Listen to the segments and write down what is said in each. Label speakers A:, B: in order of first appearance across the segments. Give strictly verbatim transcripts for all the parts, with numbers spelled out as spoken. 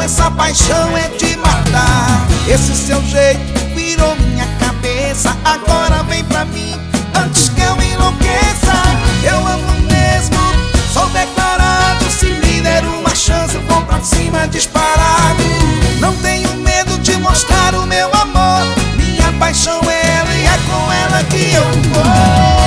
A: essa paixão é de matar. Esse seu jeito virou minha cabeça, agora vem pra mim antes que eu enlouqueça. Eu amo mesmo, sou declarado. Se me der uma chance eu vou pra cima disparado. Não tenho medo de mostrar o meu amor. Minha paixão é ela e é com ela que eu vou.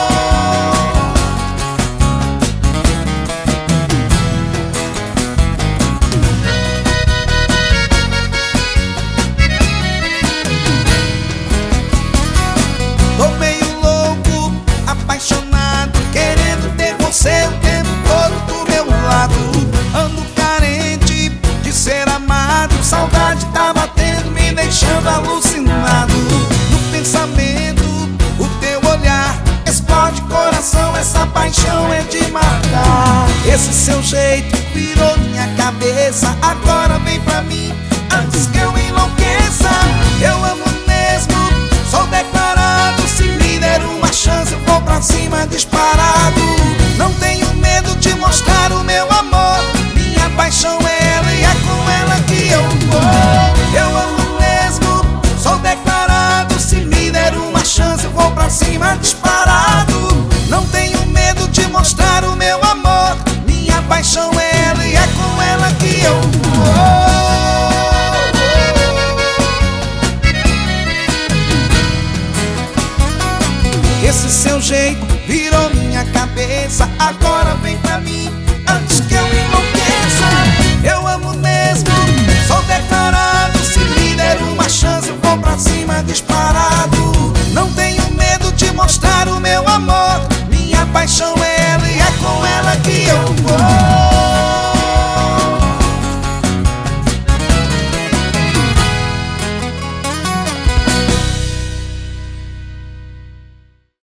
A: Tô meio louco, apaixonado, querendo ter você o tempo todo do meu lado. Ando carente de ser amado, saudade tá batendo, me deixando alucinado. No pensamento, o teu olhar explode coração, essa paixão é de matar. Esse seu jeito virou minha cabeça, agora vem pra mim antes que eu enlouqueça. Eu amo mesmo, sou declarado. Se me der uma chance eu vou pra cima disparado. Não tenho medo de mostrar o meu amor. Minha paixão é ela e é com ela que eu vou. Eu amo mesmo, sou declarado. Se me der uma chance eu vou pra cima disparado. Não tenho medo de mostrar o meu amor. Minha paixão é ela e é com ela que eu vou. Esse seu jeito virou minha cabeça, agora vem pra mim antes que eu enlouqueça. Eu amo mesmo,